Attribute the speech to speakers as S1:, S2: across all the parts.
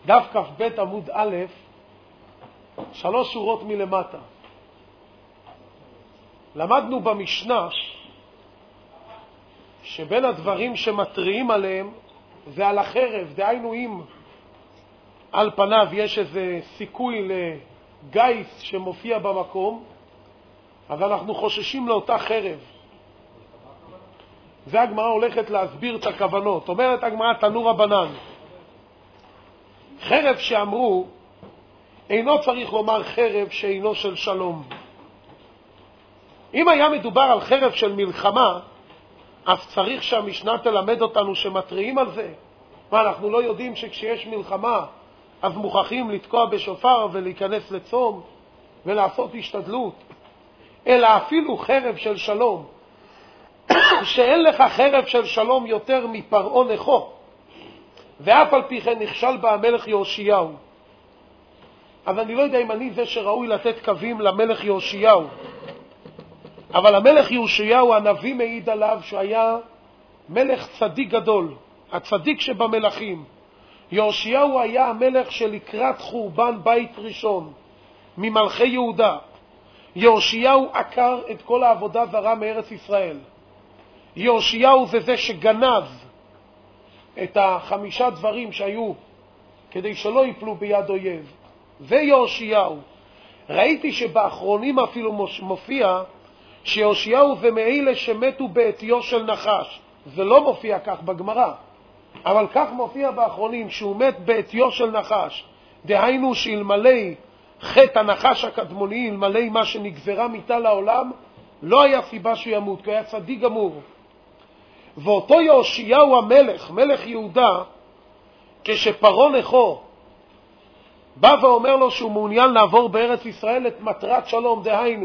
S1: דף כ"ב עמוד א', 3 שורות מלמטה. למדנו במשנה שבין הדברים שמטריעים עליהם זה על החרב, דהיינו אם על פניו יש איזה סיכוי לגייס שמופיע במקום, אז אנחנו חוששים לאותה חרב. זה הגמרא הולכת להסביר את הכוונות. אומרת הגמרא תנו רבנן, חרב שאמרו אינו צריך לומר חרב שאינו של שלום. אם היה מדובר על חרב של מלחמה, אז צריך שהמשנה תלמד אותנו שמטריעים על זה. מה, אנחנו לא יודעים שכשיש מלחמה אז מוכרחים לתקוע בשופר ולהיכנס לצום ולעשות השתדלות? אלא אפילו חרב של שלום, שאין לך חרב של שלום יותר מפרעה נכו, ואף על פי כן נכשל בה המלך יהושיהו. אז אני לא יודע אם אני זה שראוי לתת קווים למלך יהושיהו, אבל המלך יהושיהו, הנביא מעיד עליו שהיה מלך צדיק גדול, הצדיק שבמלכים. יהושיהו היה המלך שלקראת חורבן בית ראשון ממלכי יהודה. יהושיהו עקר את כל העבודה זרה מארץ ישראל. יהושיהו זה שגנב את 5 דברים שהיו כדי שלא ייפלו ביד אויב. זה יהושיהו. ראיתי שבאחרונים אפילו מופיע שיהושיהו זה מאלה שמתו בעטיו של נחש. זה לא מופיע כך בגמרא, אבל כך מופיע באחרונים שהוא מת בעטיו של נחש. דהיינו שאלמלא חטא הנחש הקדמוני, אלמלא מה שנגזרה מיתה לעולם, לא היה סיבה שהוא ימות, כי הוא היה צדיק גמור. ואותו יהושיהו המלך, מלך יהודה, כשפרעה נכו בא ואומר לו שהוא מעוניין לעבור בארץ ישראל את מטרת שלום, דהיינו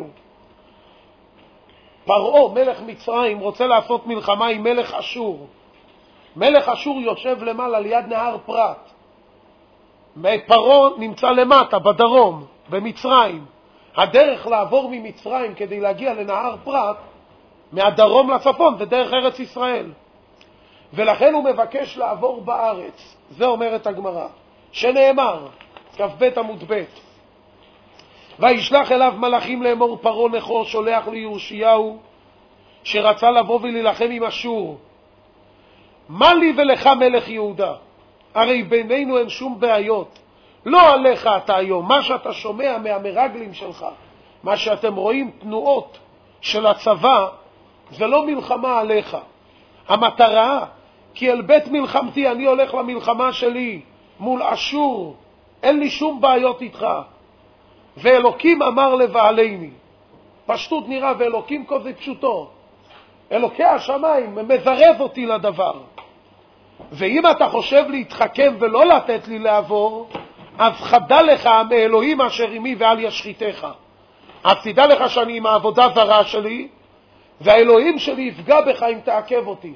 S1: פרעה מלך מצרים רוצה לעשות מלחמה עם מלך אשור. מלך אשור יושב למעלה ליד נהר פרת, פרעה נמצא למטה בדרום במצרים. הדרך לעבור ממצרים כדי להגיע לנהר פרת מהדרום לצפון זה דרך ארץ ישראל, ולכן הוא מבקש לעבור בארץ. זה אומרת הגמרא שנאמר כ"ב עמוד ב', וישלח אליו מלאכים לאמור פרעה נכו שולח ליהושיהו שרצה לבוא ולהילחם עם אשור, מה לי ולך מלך יהודה? הרי בינינו אין שום בעיות, לא עליך אתה היום. מה שאתה שומע מהמרגלים שלך, מה שאתם רואים תנועות של הצבא, זה לא מלחמה עליך. המטרה, כי אל בית מלחמתי, אני הולך למלחמה שלי מול אשור, אין לי שום בעיות איתך. ואלוקים אמר לבעליני, פשטות נראה, ואלוקים כל זה פשוטו, אלוקי השמיים מזרז אותי לדבר. ואם אתה חושב להתחכם ולא לתת לי לעבור, אז חדל לך מאלוהים אשר עמי ואל ישחיתך. אז תדע לך שאני עם העבודה זרה שלי, והאלוהים שלי יפגע בך אם תעכב אותי.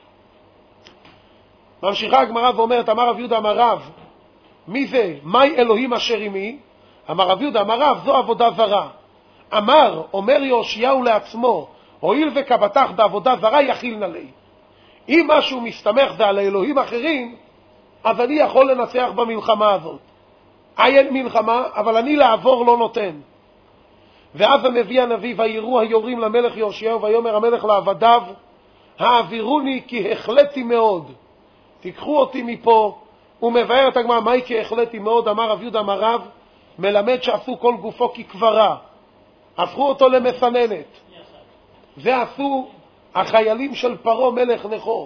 S1: ממשיכה הגמרא ואומרת, אמר רב יהודה אמר רב, מי זה? מהי אלוהים אשר עמי? אמר רב יהודה אמר רב, זו עבודה זרה. אומר יהושיהו לעצמו, הואיל וקבטח בעבודה זרה יחיל נלי. אם משהו מסתמך זה על האלוהים אחרים, אז אני יכול לנצח במלחמה הזאת. אין מלחמה, אבל אני לעבור לא נותן. ואז מביא הנביא, ויראו היורים למלך יהושיהו, ויאמר המלך לעבדיו, העבירוני כי החלטתי מאוד, תיקחו אותי מפה. הוא מבאר את הגמרא, מהי כי החלטתי מאוד? אמר רב יהודה אמר רב, מלמד שעשו כל גופו כקברה, הפכו אותו למסננת. זה עשו החיילים של פרעה מלך נכו.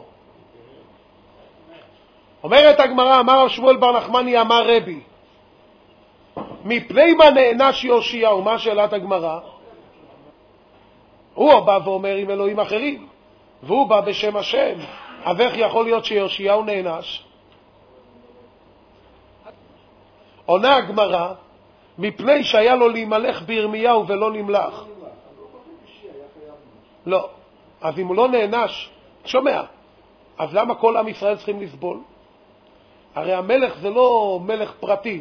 S1: אומרת הגמרא, אמר רב שמואל בר נחמני אמר רבי, מפני מה נענש יהושיהו? מה שאלת הגמרא? הוא בא ואומר עם אלוהים אחרים, והוא בא בשם השם, אז איך יכול להיות שיהושיהו נענש? עונה הגמרא, מפני שהיה לו להימלך בירמיהו ולא נמלך. לא. אז אם הוא לא נענש, שומע, אז למה כל עם ישראל צריכים לסבול? הרי המלך זה לא מלך פרטי.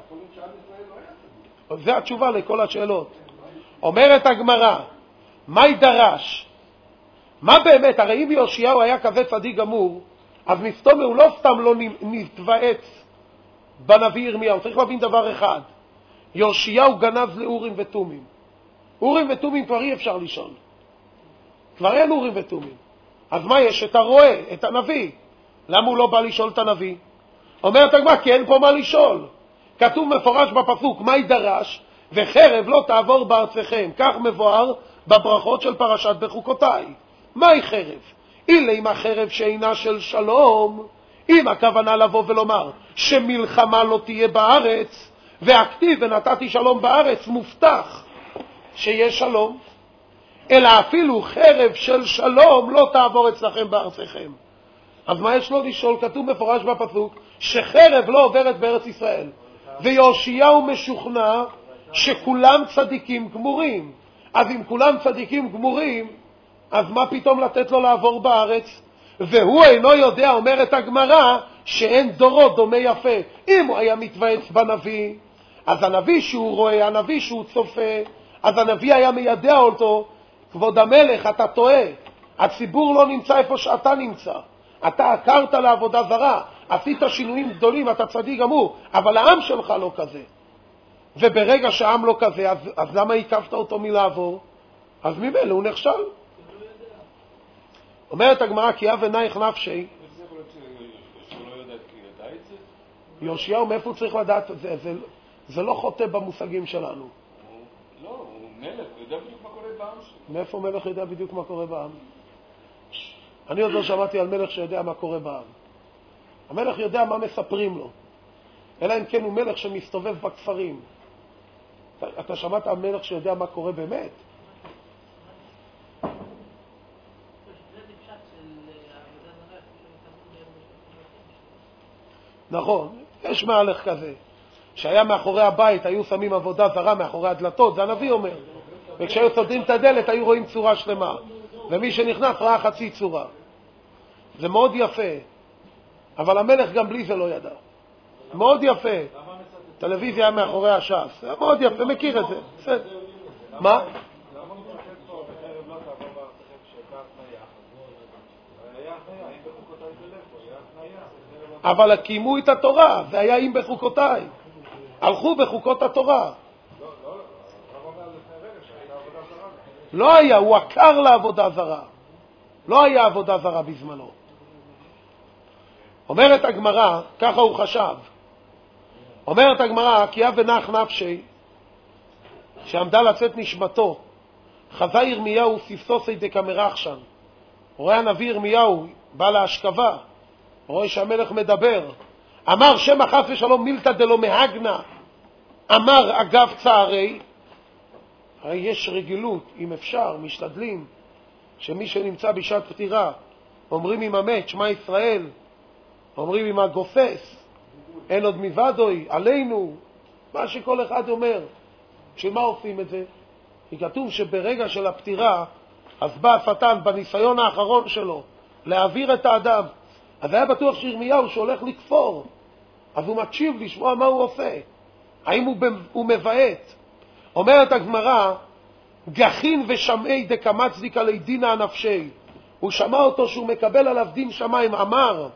S1: זה התשובה לכל השאלות. אומרת הגמרא, מה ידרש? מה באמת? הרי אם יהושיהו היה כזה צדיק גמור, אז מסתום הוא לא סתם לא נתבאץ בנביא ירמיהו. צריך להבין דבר אחד, יאשיהו גנב לאורים ותומים. אורים ותומים כבר אי אפשר לשאול, כבר אין אורים ותומים. אז מה יש? את הרועה, את הנביא. למה הוא לא בא לשאול את הנביא? אומרת הגמרא, כי אין פה מה לשאול. כתוב מפורש בפסוק, מה ידרש? וחרב לא תעבור בארצכם. כך מבואר בברכות של פרשת בחוקותיי. מהי חרב? אילה עם החרב שאינה של שלום, אם הכוונה לבוא ולומר שמלחמה לא תהיה בארץ, והכתיב ונתתי שלום בארץ, מובטח שיש שלום, אלא אפילו חרב של שלום לא תעבור אצלכם בארצכם. אז מה יש לו לשאול? כתוב מפורש בפסוק שחרב לא עוברת בארץ ישראל, ויאשיהו משוכנע שכולם צדיקים גמורים. אז אם כולם צדיקים גמורים, אז מה פתאום לתת לו לעבור בארץ? והוא אינו יודע, אומרת הגמרא, שאין דורו דומה יפה. אם הוא היה מתוועץ בנביא, אז הנביא שהוא רואה, הנביא שהוא צופה, אז הנביא היה מידע אותו, כבוד המלך, אתה טועה, הציבור לא נמצא איפה שאתה נמצא, אתה עקרת לעבודה זרה, עשית שינויים גדולים, אתה צדיק גמור, אבל העם שלך לא כזה. וברגע שהעם לא כזה, אז למה עיקפת אותו מלעבור? אז ממילא הוא נכשל. אומרת הגמרא, כי אב עינייך נפשי. יאשיהו, מאיפה הוא צריך לדעת? זה לא חוטא במושגים שלנו.
S2: לא, הוא מלך, הוא יודע בדיוק מה קורה בעם שלו.
S1: מאיפה מלך יודע בדיוק מה קורה בעם? אני עוד לא שמעתי על מלך שיודע מה קורה בעם. המלך יודע מה מספרים לו, אלא אם כן הוא מלך שמסתובב בכפרים. אתה שמעת על מלך שיודע מה קורה באמת? נכון, יש מהלך כזה שהיה מאחורי הבית, היו שמים עבודה זרה מאחורי הדלתות, זה הנביא אומר, וכשהיו סוגרים את הדלת היו רואים צורה שלמה, ומי שנכנס ראה חצי צורה. זה מאוד יפה, אבל המלך גם בלי זה לא ידע. מאוד יפה. טלוויזיה מאחורי הש"ס, זה מאוד יפה, מכיר את זה. בסדר. מה? אבל קיימו את התורה, זה היה אם בחוקותיי. הלכו בחוקות התורה. לא היה, הוא עקר לעבודה זרה. לא היה עבודה זרה בזמנו. אומרת הגמרא, ככה הוא חשב. אומרת הגמרא, כי אב ונח נפשי, שעמדה לצאת נשמתו, חזה ירמיהו ספסוסי דקמרחשן. רואה הנביא ירמיהו, בא להשכבה, רואה שהמלך מדבר, אמר שם חס ושלום מילתא דלא מהגנה, אמר אגב צערי. הרי יש רגילות, אם אפשר, משתדלים, שמי שנמצא בשעת פטירה, אומרים עם המת, שמע ישראל, אומרים עם הגופס, אין עוד מבדוי, עלינו, מה שכל אחד אומר. שמה עושים את זה? כי כתוב שברגע של הפטירה, אז בא השטן בניסיון האחרון שלו, להעביר את האדם. אז היה בטוח שירמיהו שהולך לכפור, אז הוא מקשיב לשמוע מה הוא עושה, האם הוא מבעט. אומרת הגמרא, גחין ושמעי דקמצדיק עלי דינא הנפשי, הוא שמע אותו שהוא מקבל עליו דין שמיים, אמר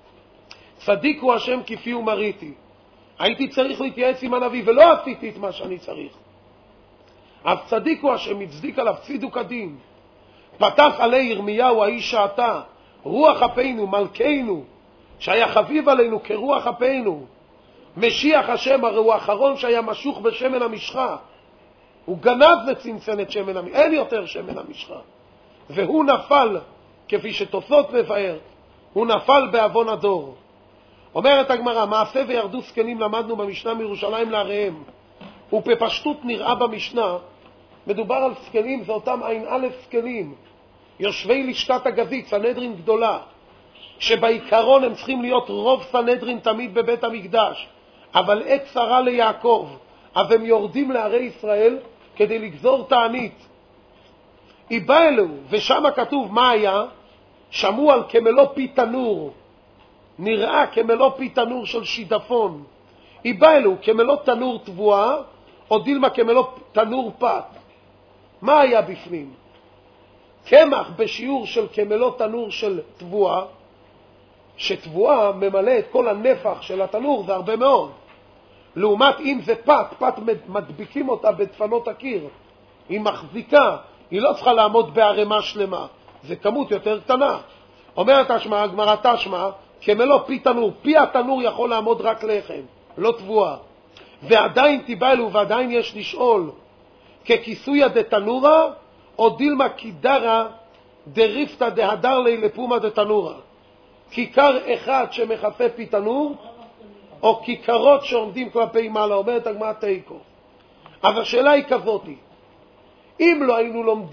S1: צדיק הוא השם כפי ומריתי. הייתי צריך להתייעץ עם הנביא ולא עשיתי את מה שאני צריך, אז צדיק הוא השם, הצדיק עליו צידוק הדין. פתח עלי ירמיהו האיש שעתה, רוח אפינו מלכנו, שהיה חביב עלינו כרוח אפינו, משיח השם, הרי הוא האחרון שהיה משוך בשמן המשחה, הוא גנב וצמצם את שמן המשחה, אין יותר שמן המשחה, והוא נפל, כפי שתוספות מבאר, הוא נפל בעוון הדור. אומרת הגמרא, מעשה וירדו זקנים למדנו במשנה מירושלים לעריהם, ובפשטות נראה במשנה, מדובר על זקנים, זה אותם עין א' זקנים, יושבי לשכת הגזית, סנהדרין גדולה, שבעיקרון הם צריכים להיות רוב סנהדרין תמיד בבית המקדש, אבל עת צרה ליעקב, אז הם יורדים לערי ישראל כדי לגזור תענית. היא באה אלו, ושם כתוב מה היה, שמעו על כמלוא פי תנור, נראה כמלוא פי תנור של שידפון. היא באה אלו, כמלוא תנור תבואה, או דילמה כמלוא תנור פת. מה היה בפנים? קמח בשיעור של כמלוא תנור של תבואה, שתבואה ממלא את כל הנפח של התנור, זה הרבה מאוד. לעומת אם זה פת מדביקים אותה בדפנות הקיר, היא מחזיקה, היא לא צריכה לעמוד בערימה שלמה, זה כמות יותר קטנה. אומרת השמע, הגמרא תשמע, כמלוא פי תנור, פי התנור יכול לעמוד רק לחם, לא תבואה. ועדיין תיבלו, ועדיין יש לשאול, ככיסויה דתנורה, או דילמה כידרה דריפתא דהדר לי לפומה דתנורה. כיכר אחד שמכסה פי תנור, או כיכרות שעומדים כלפי מעלה, אומרת הגמרא תיקו. אז השאלה היא כזאת, אם לא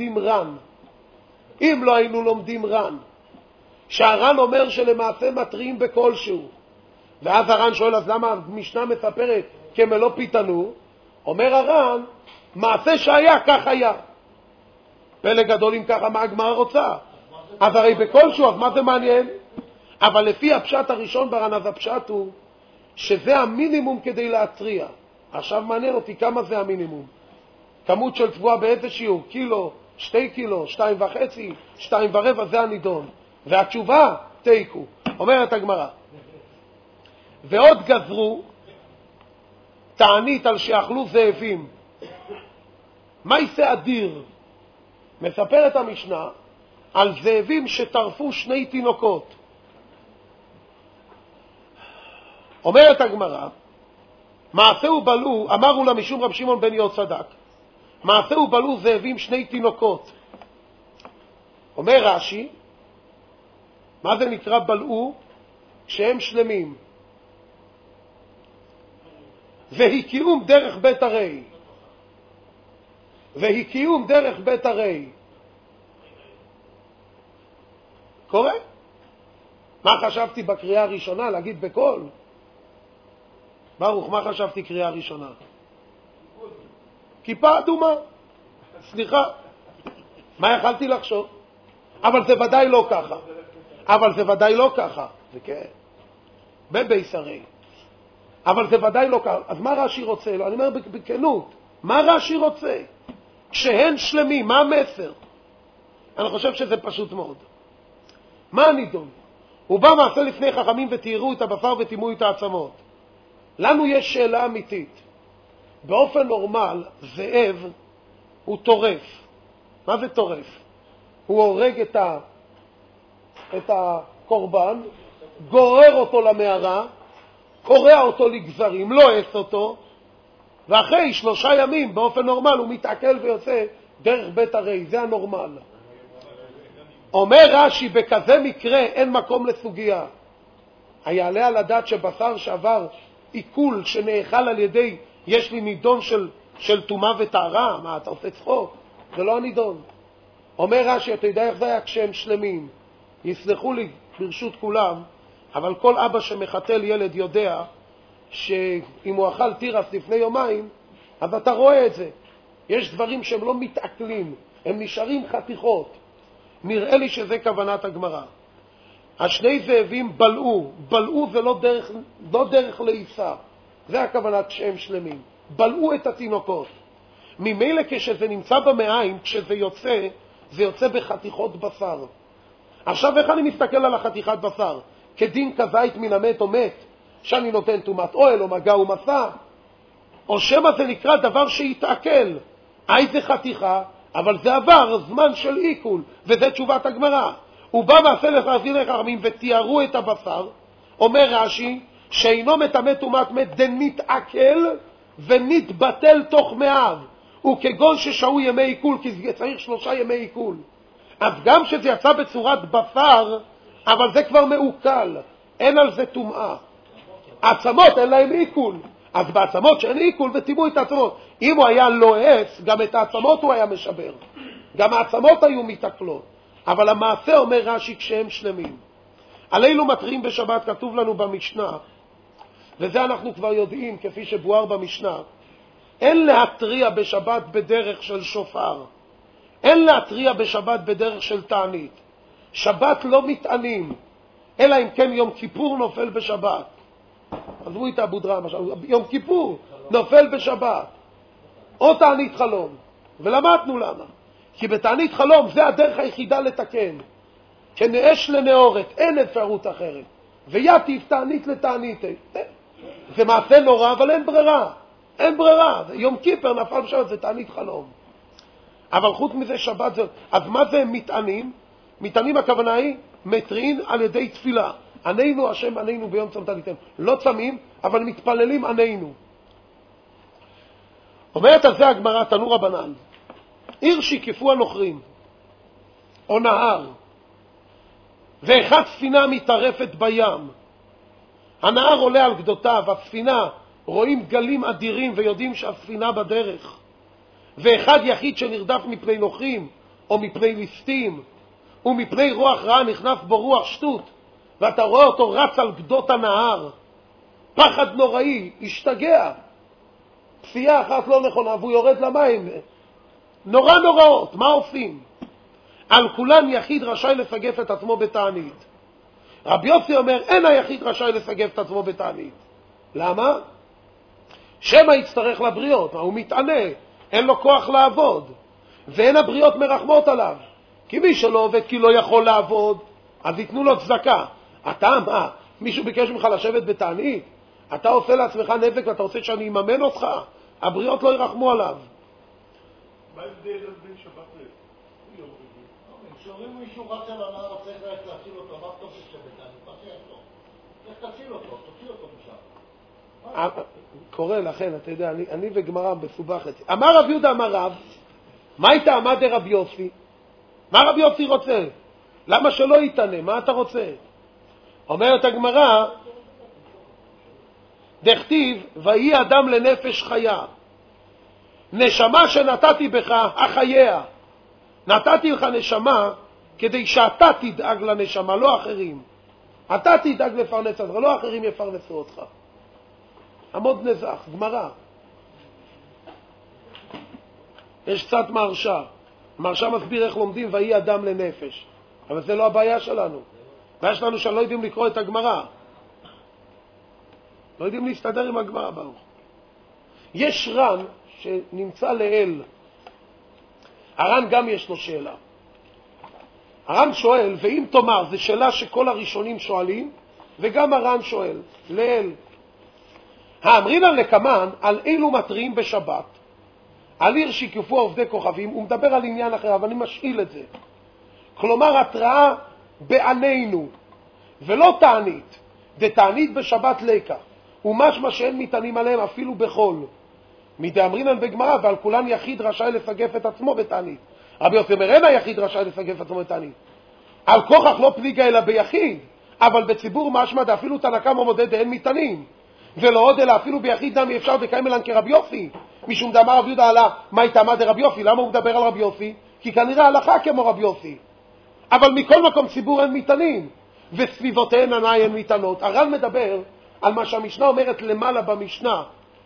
S1: היינו לומדים רן, שהרן אומר שלמעשה מטריעים בכלשהו, ואז הרן שואל, אז למה המשנה מספרת כמלוא פי תנור? אומר הרן, מעשה שהיה כך היה. פלא גדול אם ככה, מה הגמרא רוצה? אז הרי בכלשהו, אז מה זה מעניין? אבל לפי הפשט הראשון ברן, אז הפשט הוא שזה המינימום כדי להטריע. עכשיו מעניין אותי כמה זה המינימום. כמות של תבואה באיזה שיעור? קילו, 2 קילו, 2.5, 2.25, זה הנידון. והתשובה, תיקו. אומרת הגמרא, ועוד גזרו תענית על שאכלו זאבים. מה יעשה אדיר? מספרת המשנה על זאבים שטרפו 2 תינוקות. אומרת הגמרא, מעשהו בלעו, אמרו לה משום רב שמעון בן יהוצדק, מעשהו בלעו זאבים 2 תינוקות. אומר רש"י, מה זה נקרא בלעו? כשהם שלמים. והקיום דרך בית הרי. והקיום דרך בית הרי. קורה? מה חשבתי בקריאה הראשונה? להגיד בקול? ברוך, מה חשבתי קריאה ראשונה? כיפה אדומה. סליחה. מה יכלתי לחשוב? אבל זה ודאי לא ככה. זה כן. בבייס הרי. אבל זה ודאי לא ככה. אז מה רש"י רוצה? לא, אני אומר בכנות. מה רש"י רוצה? כשהן שלמים, מה המסר? אני חושב שזה פשוט מאוד. מה הנידון? הוא בא מעשה לפני חכמים ותיארו את הבשר ותימו את העצמות. לנו יש שאלה אמיתית. באופן נורמל, זאב הוא טורף. מה זה טורף? הוא הורג את הקורבן, גורר אותו למערה, קורע אותו לגזרים, לועס אותו, ואחרי 3 ימים באופן נורמל הוא מתעכל ויוצא דרך בית הרי. זה הנורמל. אומר רש"י, בכזה מקרה אין מקום לסוגיה. היעלה על הדעת שבשר שעבר עיכול שנאכל על ידי, יש לי נידון של טומאה וטהרה? מה, אתה עושה צחוק? זה לא הנידון. אומר רש"י, אתה יודע איך זה היה כשהם שלמים? יסלחו לי ברשות כולם, אבל כל אבא שמחתל ילד יודע שאם הוא אכל תירס לפני יומיים, אז אתה רואה את זה. יש דברים שהם לא מתעכלים, הם נשארים חתיכות. נראה לי שזה כוונת הגמרא. 2 זאבים בלעו זה לא דרך לעיסה. זה הכוונה כשהם שלמים. בלעו את התינוקות. ממילא כשזה נמצא במעיים, כשזה יוצא, זה יוצא בחתיכות בשר. עכשיו איך אני מסתכל על החתיכת בשר? כדין כזית מן המת או מת, שאני נותן תומת אוהל או מגע ומסע, או שמא זה נקרא דבר שיתעכל. איזה חתיכה, אבל זה עבר זמן של עיכול, וזה תשובת הגמרא. הוא בא מעשה לחכמים חכמים ותיארו את הבשר. אומר רש"י, שאינו מטמא טומאת מת דנתעכל ונתבטל תוך מאיו, וכגון ששהו ימי עיכול, כי צריך 3 ימי עיכול. אז גם שזה יצא בצורת בשר, אבל זה כבר מעוקל, אין על זה טומאה. העצמות אין להם עיכול, אז בעצמות שאין עיכול ותימו את העצמות. אם הוא היה לועס, גם את העצמות הוא היה משבר, גם העצמות היו מתעכלות. אבל המעשה, אומר רש"י, כשהם שלמים. עלינו מטריעים בשבת, כתוב לנו במשנה, וזה אנחנו כבר יודעים כפי שבואר במשנה, אין להטריע בשבת בדרך של שופר, אין להטריע בשבת בדרך של תענית. שבת לא מתענים, אלא אם כן יום כיפור נופל בשבת. עזבו את אבו דרם, יום כיפור נופל בשבת, או תענית חלום. ולמדנו למה. כי בתענית חלום זה הדרך היחידה לתקן. כנאש לנאורת, אין אפשרות אחרת. ויתיב תענית לתענית. זה מעשה נורא, אבל אין ברירה. אין ברירה. יום כיפר נפל בשבת, זה תענית חלום. אבל חוץ מזה שבת זה... אז מה זה מטענים? מטענים הכוונה היא מטרין על ידי תפילה. ענינו השם ענינו ביום צום תעניתנו. לא צמים, אבל מתפללים ענינו. אומרת על זה הגמרא, תנו רבנן, עיר שיקפו הנוכרים, או נהר, ואחד ספינה מתערפת בים. הנהר עולה על גדותיו, הספינה, רואים גלים אדירים ויודעים שהספינה בדרך. ואחד יחיד שנרדף מפני נוכרים, או מפני ליסטים, ומפני רוח רע נכנס בו רוח שטות, ואתה רואה אותו רץ על גדות הנהר, פחד נוראי, השתגע, פסיעה אחת לא נכונה, והוא יורד למים. נורא נוראות, מה עושים? על כולן יחיד רשאי לסגף את עצמו בתענית. רבי יוסי אומר, אין היחיד רשאי לסגף את עצמו בתענית. למה? שמא יצטרך לבריות, הוא מתענה, אין לו כוח לעבוד, ואין הבריות מרחמות עליו. כי מי שלא עובד כי לא יכול לעבוד, אז ייתנו לו צדקה. אתה, מה? מישהו ביקש ממך לשבת בתענית? אתה עושה לעצמך נזק ואתה רוצה שאני אממן אותך? הבריות לא ירחמו עליו.
S3: מה ההבדל בין שבת ליום רביעי?
S4: כשאומרים מישהו רץ על הנהר, צריך להציל אותו, מה טוב שבתענית? מה שיש לו? צריך תציל אותו, תוציא אותו משם.
S1: קורא לכן, אתה יודע, אני וגמרא בסובחת. אמר רב יהודה אמר רב, מה הייתה עמד רבי יוסי? מה רבי יוסי רוצה? למה שלא יתענה? מה אתה רוצה? אומרת הגמרא, דכתיב, ויהי אדם לנפש חיה. נשמה שנתתי בך, החייה. נתתי לך נשמה כדי שאתה תדאג לנשמה, לא אחרים. אתה תדאג לפרנס אותך, לא אחרים יפרנסו אותך. עמוד נזח, גמרא. יש קצת מרשה. מרשה מסביר איך לומדים ויהי אדם לנפש. אבל זה לא הבעיה שלנו. הבעיה שלנו שלא יודעים לקרוא את הגמרא. לא יודעים להסתדר עם הגמרא ברוך. יש רן שנמצא לאל. הרן גם יש לו שאלה. הרן שואל, ואם תאמר, זו שאלה שכל הראשונים שואלים, וגם הרן שואל, לאל. האמרינן לקמן, על אילו מטרים בשבת, על עיר שיקפו עובדי כוכבים, הוא מדבר על עניין אחר, אבל אני משאיל את זה. כלומר, התראה בענינו, ולא תענית, דתענית בשבת לקה, ומשמע שאין מתענים עליהם אפילו בחול. מדאמרינן בגמרא, ועל כולן יחיד רשאי לסגף את עצמו בתענית. רבי יוסי אומר, אין היחיד רשאי לסגף את עצמו בתענית. על כוכך לא פליגה אלא ביחיד, אבל בציבור משמע דאפילו תנקם ומודד אין מתענים. ולא עוד אלא אפילו ביחיד נמי אפשר דקיים אלן כרבי יוסי. משום דאמר רבי יהודה עלה, מה התאמה דרבי יוסי? למה הוא מדבר על רבי יוסי? כי כנראה הלכה כמו רבי יוסי. אבל מכל מקום ציבור אין מתענים, וסביבותיהן ענאי אין מתענות. הר"ן מדבר על מה שהמשנה אומרת למעלה במשנה,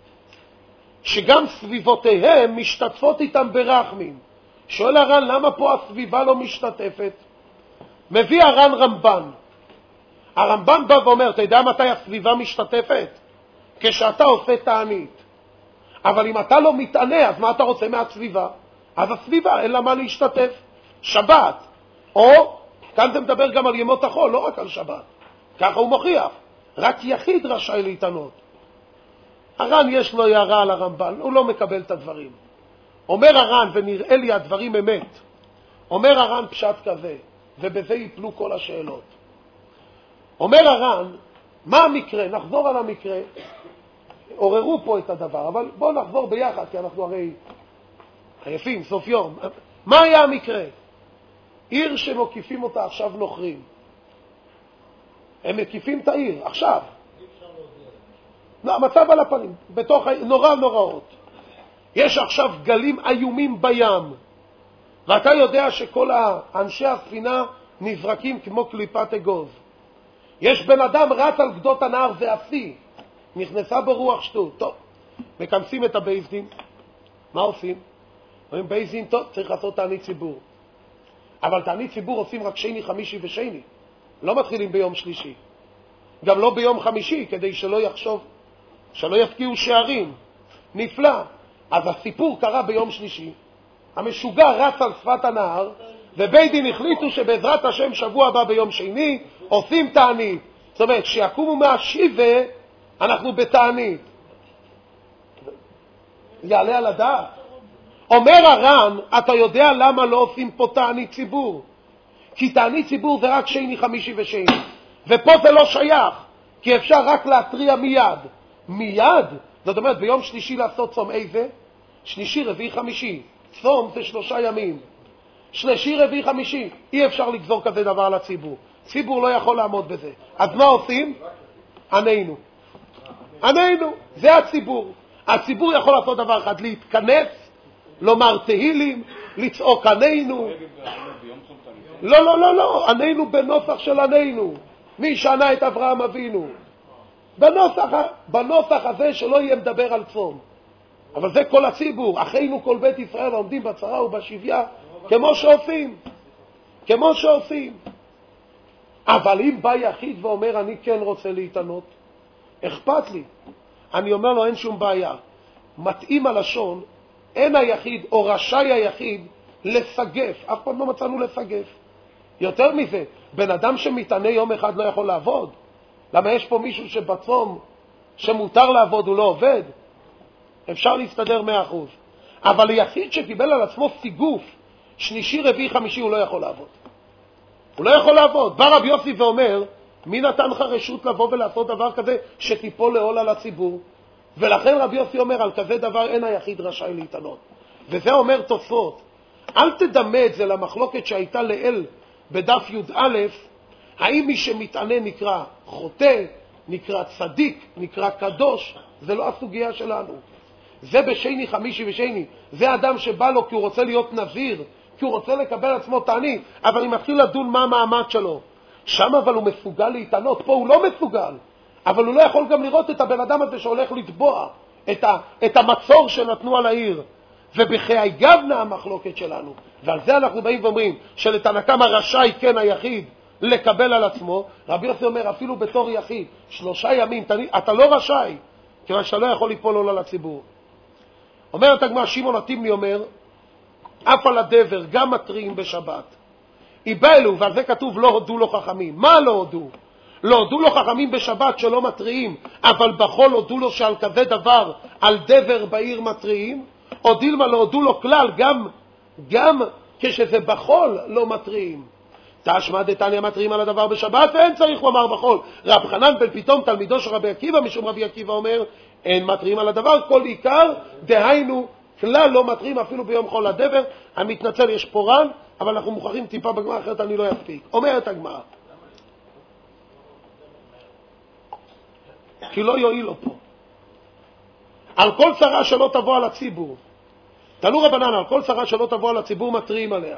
S1: שגם סביבותיהם משתתפות איתם ברחמים. שואל הר"ן, למה פה הסביבה לא משתתפת? מביא הר"ן רמב"ן. הרמב"ן בא ואומר, אתה יודע מתי הסביבה משתתפת? כשאתה עושה תענית. אבל אם אתה לא מתענה, אז מה אתה רוצה מהסביבה? אז הסביבה אין לה מה להשתתף. שבת, או, כאן זה מדבר גם על ימות החול, לא רק על שבת. ככה הוא מוכיח. רק יחיד רשאי להתענות. הר"ן יש לו הערה על הרמב"ן, הוא לא מקבל את הדברים. אומר הר"ן, ונראה לי הדברים אמת, אומר הר"ן פשט כזה, ובזה ייפלו כל השאלות. אומר הר"ן, מה המקרה? נחזור על המקרה. עוררו פה את הדבר, אבל בואו נחזור ביחד, כי אנחנו הרי עייפים, סוף יום. מה היה המקרה? עיר שמקיפים אותה עכשיו נוכרים. הם מקיפים את העיר, עכשיו. לא, המצב על הפנים, בתוך נורא נוראות. יש עכשיו גלים איומים בים, ואתה יודע שכל אנשי הספינה נזרקים כמו קליפת אגוז. יש בן אדם רץ על גדות הנהר ועשי, נכנסה בו רוח שטות. טוב, מכנסים את הבייסדין, מה עושים? אומרים בייסדין, טוב, צריך לעשות תענית ציבור. אבל תענית ציבור עושים רק שני, חמישי ושני. לא מתחילים ביום שלישי. גם לא ביום חמישי, כדי שלא יחשוב, שלא יפקיעו שערים. נפלא. אז הסיפור קרה ביום שלישי. המשוגע רץ על שפת הנהר, ובית דין החליטו שבעזרת השם שבוע הבא ביום שני עושים תענית. זאת אומרת, שיקומו מהשיבה, אנחנו בתענית. יעלה על הדעת. אומר הר"ן, אתה יודע למה לא עושים פה תענית ציבור? כי תענית ציבור זה רק שני, חמישי ושני. ופה זה לא שייך, כי אפשר רק להטריע מיד. מיד? זאת אומרת, ביום שלישי לעשות צום איזה? שלישי, רביעי, חמישי. צום זה 3 ימים. שלישי, רביעי, חמישי. אי אפשר לגזור כזה דבר על הציבור. ציבור לא יכול לעמוד בזה. אז מה עושים? ענינו. ענינו. זה הציבור. הציבור יכול לעשות דבר אחד, להתכנס, לומר תהילים, לצעוק ענינו. לא, לא, לא, לא. ענינו בנוסח של ענינו. מי שנה את אברהם אבינו. בנוסח הזה שלא יהיה מדבר על צום. אבל זה כל הציבור. אחינו כל בית ישראל עומדים בצרה ובשביה, כמו שעושים. כמו שעושים. אבל אם בא יחיד ואומר, אני כן רוצה להתענות, אכפת לי. אני אומר לו, אין שום בעיה. מתאים הלשון, אין היחיד או רשאי היחיד לסגף. אף פעם לא מצאנו לסגף. יותר מזה, בן אדם שמתענה יום אחד לא יכול לעבוד. למה יש פה מישהו שבצום, שמותר לעבוד, הוא לא עובד? אפשר להסתדר 100%. אבל יחיד שקיבל על עצמו סיגוף, שלישי, רביעי, חמישי, הוא לא יכול לעבוד. הוא לא יכול לעבוד. בא רבי יוסי ואומר, מי נתן לך רשות לבוא ולעשות דבר כזה שתיפול לעול על הציבור? ולכן רבי יוסי אומר, על כזה דבר אין היחיד רשאי להתענות. וזה אומר תוספות. אל תדמה את זה למחלוקת שהייתה לאל בדף י"א, האם מי שמתענה נקרא חוטא, נקרא צדיק, נקרא קדוש. זה לא הסוגיה שלנו. זה בשני, חמישי ושני. זה אדם שבא לו כי הוא רוצה להיות נזיר, כי הוא רוצה לקבל עצמו תענית, אבל אני מתחיל לדון מה המעמד שלו. שם אבל הוא מסוגל להתענות, פה הוא לא מסוגל. אבל הוא לא יכול גם לראות את הבן אדם הזה שהולך לתבוע את המצור שנתנו על העיר. ובחיי גבנה המחלוקת שלנו. ועל זה אנחנו באים ואומרים שלתנא קמא רשאי כן היחיד לקבל על עצמו. רבי יוסי אומר, אפילו בתור יחיד, 3 ימים, אתה לא רשאי, כיוון שאתה לא יכול ליפול עול על הציבור. אומרת הגמרא, שמעון התימני אומר, אף על הדבר גם מתריעים בשבת. איבלו, ועל זה כתוב לא הודו לו חכמים. מה לא הודו? לא הודו לו חכמים בשבת שלא מתריעים, אבל בחול הודו לו שעל כזה דבר על דבר בעיר מתריעים, או דילמה לא הודו לו כלל, גם כשזה בחול לא מתריעים. תשמע דתניא מתריעים על הדבר בשבת ואין צריך לומר בחול. רב חנן בן פתאום תלמידו של רבי עקיבא, משום רבי עקיבא אומר, אין מתריעים על הדבר, כל עיקר, דהיינו, כלל לא מתריעים אפילו ביום חול הדבר. אני מתנצל, יש פה רן, אבל אנחנו מוכרחים טיפה בגמרא, אחרת אני לא אספיק. אומרת הגמרא, כי לא יועיל לו פה. על כל צרה שלא תבוא על הציבור, תנו רבנן, על כל צרה שלא תבוא על הציבור מתריעים עליה.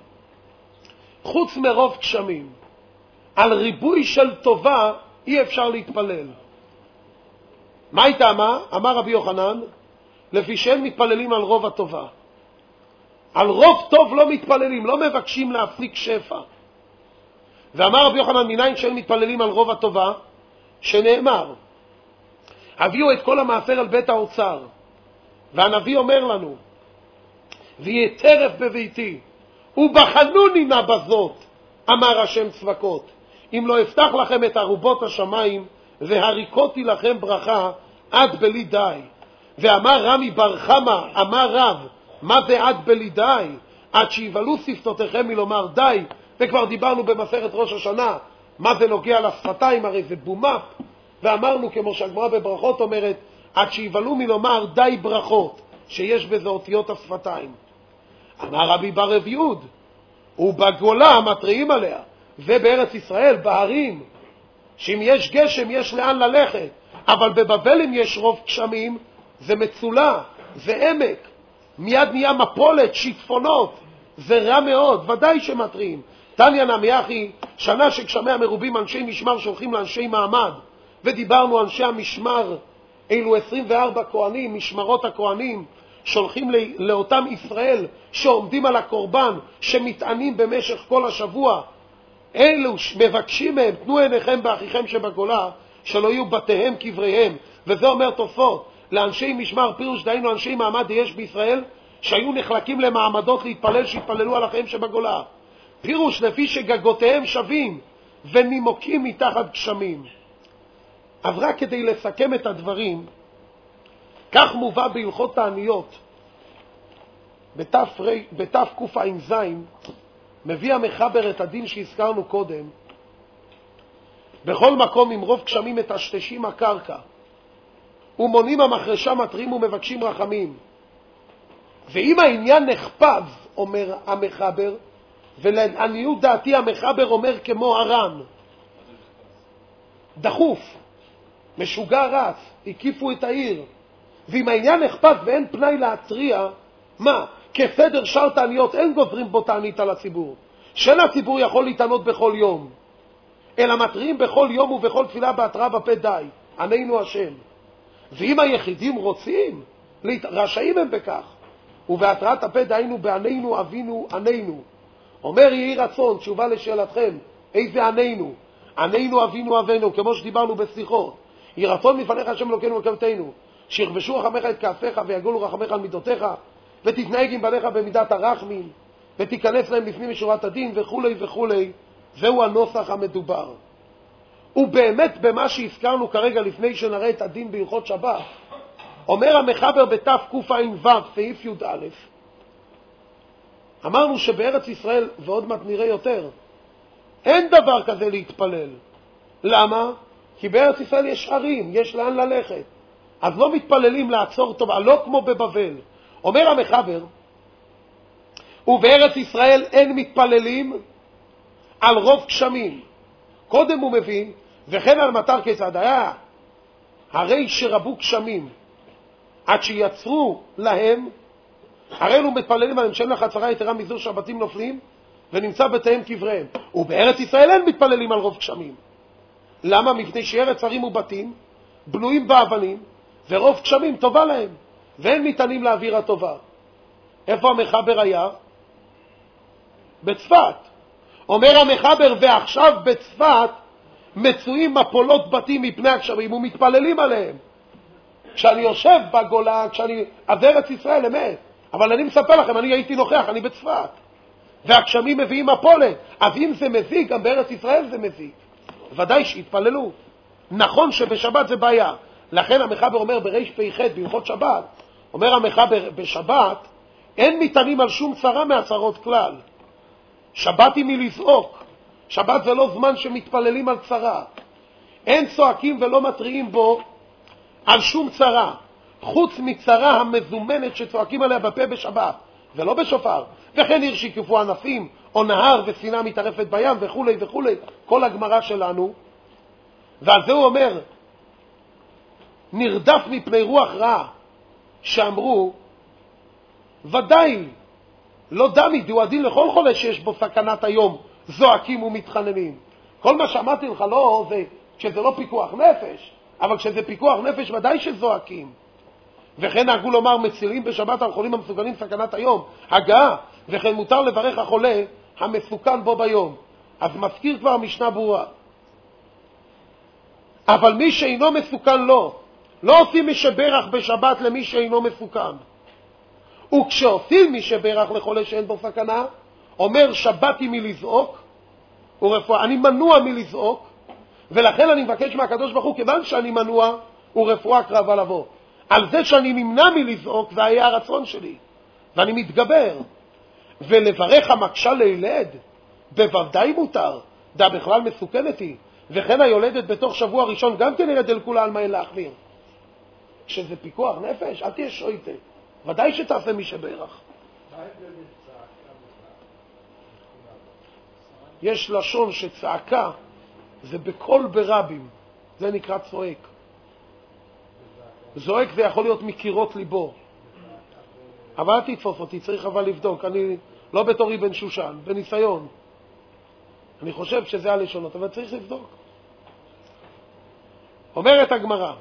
S1: חוץ מרוב גשמים, על ריבוי של טובה אי אפשר להתפלל. מה היא טעמה? אמר רבי יוחנן, לפי שהם מתפללים על רוב הטובה. על רוב טוב לא מתפללים, לא מבקשים להפסיק שפע. ואמר רבי יוחנן, מניין שהם מתפללים על רוב הטובה, שנאמר, הביאו את כל המעשר על בית האוצר. והנביא אומר לנו, ויהיה טרף בביתי, ובחנוני נא בזאת, אמר השם צבקות, אם לא אפתח לכם את ארובות השמיים, והריקותי לכם ברכה, עד בלי די. ואמר רמי בר חמא, אמר רב, מה זה עד בלי די? עד שיבלו שפתותיכם מלומר די. וכבר דיברנו במסכת ראש השנה, מה זה נוגע לשפתיים, הרי זה בומאפ. ואמרנו, כמו שהגמרא בברכות אומרת, עד שיבלו מלומר די ברכות, שיש בזה אותיות השפתיים. אמר רבי בר רב יהוד, ובגולה מתריעים עליה, ובארץ ישראל, בהרים, שאם יש גשם יש לאן ללכת, אבל בבבל אם יש רוב גשמים, זה מצולה, זה עמק, מיד נהיה מפולת, שיטפונות, זה רע מאוד, ודאי שמתריעים. תניא נמי אחי, שנה שגשמי המרובים אנשי משמר שולחים לאנשי מעמד, ודיברנו אנשי המשמר, אלו 24 כהנים, משמרות הכהנים, שולחים לאותם ישראל שעומדים על הקורבן, שמתענים במשך כל השבוע, אלו מבקשים מהם, תנו עיניכם באחיכם שבגולה, שלא יהיו בתיהם קבריהם. וזה אומר תוספות, לאנשי משמר פירוש, דהיינו אנשי מעמד יש בישראל, שהיו נחלקים למעמדות להתפלל, שיתפללו על אחיהם שבגולה. פירוש לפי שגגותיהם שווים, ונימוקים מתחת גשמים. אז רק כדי לסכם את הדברים, כך מובא בהלכות תעניות, בתקע"ז, מביא המחבר את הדין שהזכרנו קודם. בכל מקום עם רוב גשמים מטשטשים הקרקע, ומונים המחרשה מטרים ומבקשים רחמים. ואם העניין נחפז, אומר המחבר, ולעניות דעתי המחבר אומר כמו הר"ן, דחוף, משוגע רץ, הקיפו את העיר. ואם העניין נחפז ואין פנאי להטריע, מה? כסדר שאר תעניות אין גוזרים בו תענית על הציבור, שאין הציבור יכול להתענות בכל יום, אלא מטריעים בכל יום ובכל תפילה בהתראה בפה די, עננו השם. ואם היחידים רוצים, רשאים הם בכך, ובהתראת הפה דיינו בעננו אבינו עננו. אומר יהי רצון, תשובה לשאלתכם, איזה עננו? עננו אבינו אבינו, כמו שדיברנו בשיחות. יהי רצון מפניך השם אלוקינו וקבתנו, שיכבשו רחמך את כעסיך ויגולו רחמך על מידותיך, ותתנהג עם בניך במידת הרחמים, ותיכנס להם לפנים משורת הדין וכו' וכו'. זהו הנוסח המדובר. ובאמת במה שהזכרנו כרגע לפני שנראה את הדין בהלכות שבת, אומר המחבר בתקע"ו סעיף י"א, אמרנו שבארץ ישראל, ועוד מעט נראה יותר, אין דבר כזה להתפלל. למה? כי בארץ ישראל יש ערים, יש לאן ללכת. אז לא מתפללים לעצור טובה, לא כמו בבבל. אומר המחבר, ובארץ ישראל אין מתפללים על רוב גשמים. קודם הוא מבין, וכן על מטר כיצד היה, הרי שרבו גשמים, עד שיצרו להם, הרי אנחנו מתפללים עליהם שאין לך הצהרה יתרה מזו שהבתים נופלים, ונמצא בתיהם קבריהם. ובארץ ישראל אין מתפללים על רוב גשמים. למה? מפני שארץ ערים ובתים, בנויים באבנים, ורוב גשמים טובה להם, ואין ניתנים לאוויר הטובה. איפה המחבר היה? בצפת. אומר המחבר, ועכשיו בצפת מצויים מפולות בתים מפני הגשמים ומתפללים עליהם. כשאני יושב בגולה, אז ארץ ישראל אמת, אבל אני מספר לכם, אני הייתי נוכח, אני בצפת, והגשמים מביאים מפולת. אז אם זה מזיק, גם בארץ ישראל זה מזיק, ודאי שהתפללו. נכון שבשבת זה בעיה, לכן המחבר אומר בריש פ"ח בהלכות שבת, אומר המחבר, בשבת אין ניתנים על שום צרה מהצרות כלל. שבת היא מלזעוק, שבת זה לא זמן שמתפללים על צרה. אין צועקים ולא מטריעים בו על שום צרה, חוץ מצרה המזומנת שצועקים עליה בפה בשבת, ולא בשופר. וכן עיר שיקפו ענפים, או נהר וספינה מתערפת בים וכו' וכו', כל הגמרא שלנו. ועל זה הוא אומר, נרדף מפני רוח רעה, שאמרו, ודאי, לא דמי דו הדין לכל חולה שיש בו סכנת היום, זועקים ומתחננים. כל מה שאמרתי לך לא, זה כשזה לא פיקוח נפש, אבל כשזה פיקוח נפש ודאי שזועקים. וכן נהגו לומר, מצילים בשבת על חולים המסוכנים סכנת היום, הגעה, וכן מותר לברך החולה המסוכן בו ביום. אז מזכיר כבר משנה ברורה. אבל מי שאינו מסוכן לא עושים מי שברך בשבת למי שאינו מסוכן. וכשעושים מי שברך לחולה שאין בו סכנה, אומר שבתי מלזעוק, אני מנוע מלזעוק, ולכן אני מבקש מהקדוש ברוך הוא, כיוון שאני מנוע, ורפואה קרבה לבוא. על זה שאני נמנע מלזעוק, זה היה הרצון שלי, ואני מתגבר. ולברך המקשה לילד, בוודאי מותר, דה בכלל מסוכנת היא, וכן היולדת בתוך שבוע ראשון גם כן ירד אל כולה על מה אין להחמיר. כשזה פיקוח נפש, אל תהיה שויטה, ודאי שתעשה מי שברך. יש לשון שצעקה זה בכל ברבים, זה נקרא צועק. זועק זה יכול להיות מקירות ליבו. אבל אל תתפוס אותי, צריך אבל לבדוק, אני לא בתור אבן שושן, בניסיון. אני חושב שזה הלשונות, אבל צריך לבדוק. אומרת הגמרא,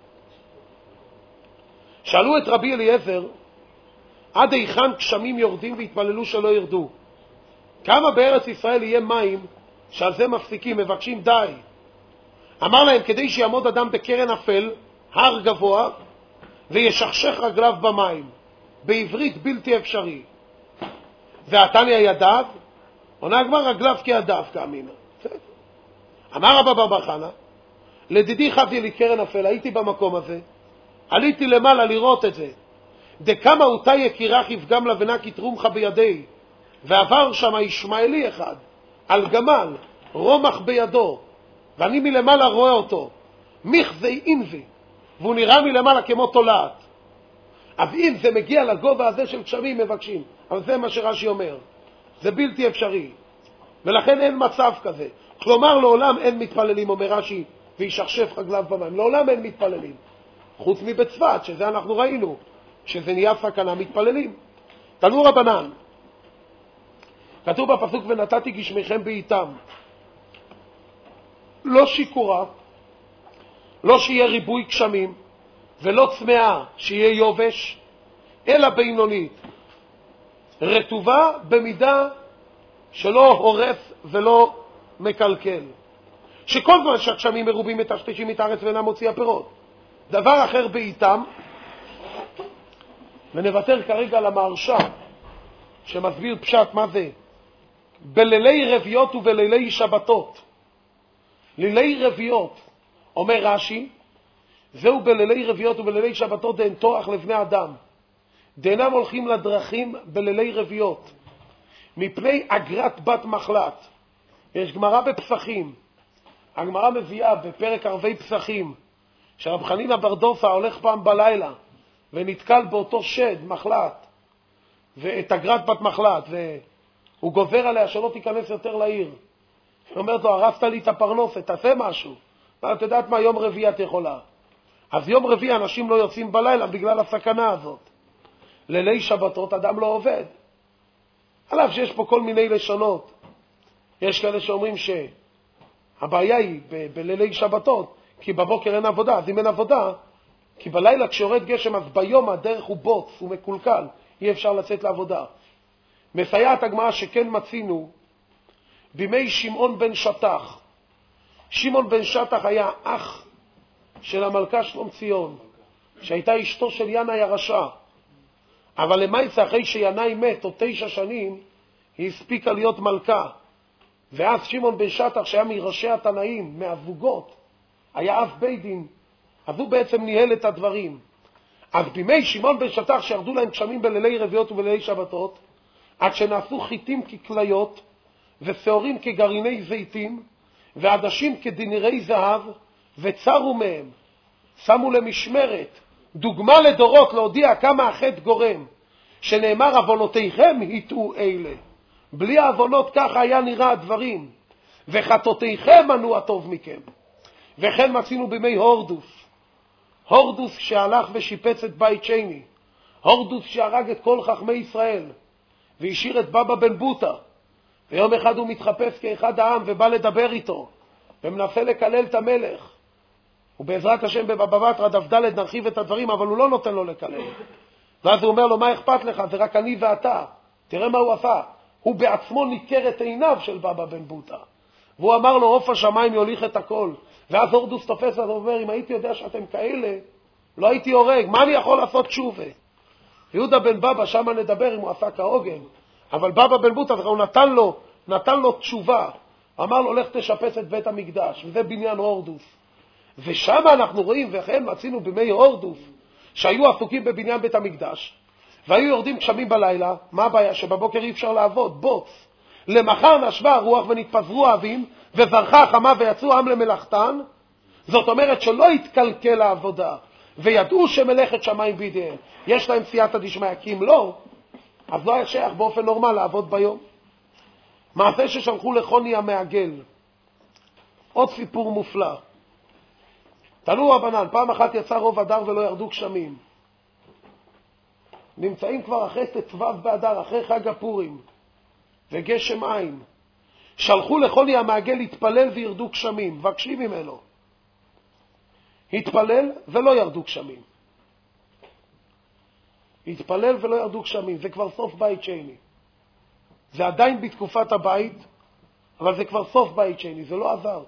S1: שאלו את רבי אליעזר, עד היכן גשמים יורדים והתפללו שלא ירדו? כמה בארץ ישראל יהיה מים שעל זה מפסיקים, מבקשים די? אמר להם, כדי שיעמוד אדם בקרן אפל, הר גבוה, וישכשך רגליו במים. בעברית בלתי אפשרי. והתניא ידיו, עונה הגמרא רגליו כידיו כאמינה. אמר רבא בר בר חנא, לדידי חבדי לי קרן אפל, הייתי במקום הזה, עליתי למעלה לראות את זה, דקמה אותה יקירך יפגם לבנה כתרומך בידי, ועבר שם ישמעאלי אחד, על גמל, רומח בידו, ואני מלמעלה רואה אותו, מיכזי אינבי, והוא נראה מלמעלה כמו תולעת. אז אם זה מגיע לגובה הזה של גשמים מבקשים, אבל זה מה שרש"י אומר, זה בלתי אפשרי, ולכן אין מצב כזה. כלומר לעולם אין מתפללים, אומר רש"י, וישכשף רגליו במים, לעולם אין מתפללים, חוץ מבצפת, שזה אנחנו ראינו, שזה נהיה סכנה, מתפללים. תנו רבנן, כתוב בפסוק ונתתי גשמיכם בעיתם, לא שיקורה, לא שיהיה ריבוי גשמים, ולא צמאה שיהיה יובש, אלא בינונית, רטובה במידה שלא הורס ולא מקלקל, שכל זמן שהגשמים מרובים מטשטשים את הארץ ואינם מוציאה פירות. דבר אחר בעיתם, ונוותר כרגע למהרש"א שמסביר פשט מה זה בלילי רביות ובלילי שבתות. לילי רביות, אומר רש"י, זהו בלילי רביות ובלילי שבתות דהן תורח לבני אדם, דהנם הולכים לדרכים בלילי רביות, מפני אגרת בת מחלת. יש גמרא בפסחים, הגמרא מביאה בפרק ערבי פסחים, שרב חנינא בר דוסא הולך פעם בלילה ונתקל באותו שד מחלת, ואת אגרת בת מחלת, והוא גובר עליה שלא תיכנס יותר לעיר. הוא אומר לו, הרסת לי את הפרנסת, תעשה משהו. את יודעת מה, יום רביעי את יכולה. אז יום רביעי אנשים לא יוצאים בלילה בגלל הסכנה הזאת. לילי שבתות אדם לא עובד. עליו שיש פה כל מיני לשונות. יש כאלה שאומרים שהבעיה היא בלילי שבתות, כי בבוקר אין עבודה. אז אם אין עבודה, כי בלילה כשיורד גשם, אז ביום הדרך הוא בוץ, הוא מקולקל, אי אפשר לצאת לעבודה. מסייעת הגמרא שכן מצינו בימי שמעון בן שטח. שמעון בן שטח היה אח של המלכה שלומציון, שהייתה אשתו של ינאי הרשע. אבל למעשה אחרי שינאי מת, או 9 שנים, היא הספיקה להיות מלכה. ואז שמעון בן שטח, שהיה מראשי התנאים, מהזוגות, היה אב בית דין, אז הוא בעצם ניהל את הדברים. אז בימי שמעון בן שטח, שירדו להם גשמים בלילי רביות ובלילי שבתות, עד שנעשו חיטים ככליות, ושעורים כגרעיני זיתים, ועדשים כדינרי זהב, וצרו מהם, שמו למשמרת, דוגמה לדורות להודיע כמה החטא גורם, שנאמר עוונותיכם היטעו אלה. בלי העוונות ככה היה נראה הדברים, וחטאותיכם ענו הטוב מכם. וכן מצינו בימי הורדוס, הורדוס שהלך ושיפץ את בית שני, הורדוס שהרג את כל חכמי ישראל, והשאיר את בבא בן בוטה, ויום אחד הוא מתחפש כאחד העם ובא לדבר איתו, ומנסה לקלל את המלך. ובעזרת השם בבבא בתרא דף ד' נרחיב את הדברים, אבל הוא לא נותן לו לקלל. ואז הוא אומר לו, מה אכפת לך? זה רק אני ואתה. תראה מה הוא עשה. הוא בעצמו ניקר את עיניו של בבא בן בוטה. והוא אמר לו, עוף השמיים יוליך את הכל. ואז הורדוס תופס ואומר, אם הייתי יודע שאתם כאלה, לא הייתי הורג. מה אני יכול לעשות תשובה? יהודה בן בבא, שמה נדבר אם הוא עשה כהוגן. אבל בבא בן בוטה, הוא נתן לו תשובה. אמר לו, לך תשפץ את בית המקדש. וזה בניין הורדוס. ושם אנחנו רואים, וכן מצינו בימי הורדוס, שהיו עסוקים בבניין בית המקדש, והיו יורדים גשמים בלילה. מה הבעיה? שבבוקר אי אפשר לעבוד, בוץ. למחר נשבה הרוח ונתפזרו האבים, וזרחה החמה ויצאו עם למלאכתן. זאת אומרת שלא התקלקל העבודה, וידעו שמלאכת שמיים בידיהם. יש להם סייעתא דשמיא, כי אם לא, אז לא היה שייך באופן נורמל לעבוד ביום. מעשה ששלחו לחוני המעגל. עוד סיפור מופלא. תנו רבנן, פעם אחת יצא רוב אדר ולא ירדו גשמים. נמצאים כבר אחרי ט"ו באדר, אחרי חג הפורים, וגשם אין. שלחו לחוני המעגל להתפלל וירדו גשמים, מבקשים ממנו. התפלל ולא ירדו גשמים. התפלל ולא ירדו גשמים, זה כבר סוף בית שני. זה עדיין בתקופת הבית, אבל זה כבר סוף בית שני, זה לא עזר.